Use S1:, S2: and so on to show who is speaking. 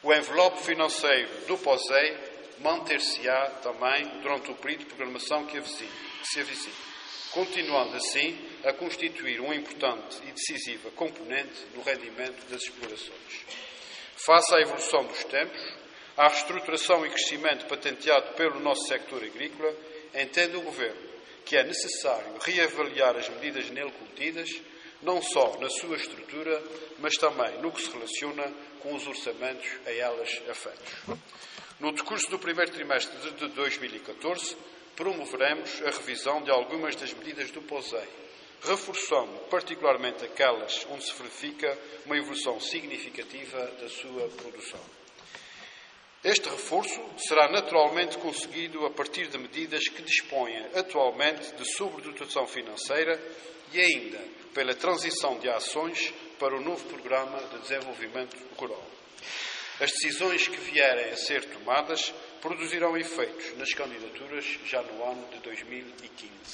S1: O envelope financeiro do POSEI manter-se-á também durante o período de programação que se avizinha, continuando assim a constituir uma importante e decisiva componente no rendimento das explorações. Face à evolução dos tempos, à reestruturação e crescimento patenteado pelo nosso sector agrícola, entende o Governo que é necessário reavaliar as medidas nele contidas, não só na sua estrutura, mas também no que se relaciona com os orçamentos a elas afeitos. No decurso do primeiro trimestre de 2014, promoveremos a revisão de algumas das medidas do POSEI, reforçando particularmente aquelas onde se verifica uma evolução significativa da sua produção. Este reforço será naturalmente conseguido a partir de medidas que dispõem atualmente de sobredotação financeira e ainda pela transição de ações para o novo Programa de Desenvolvimento Rural. As decisões que vierem a ser tomadas produzirão efeitos nas candidaturas já no ano de 2015.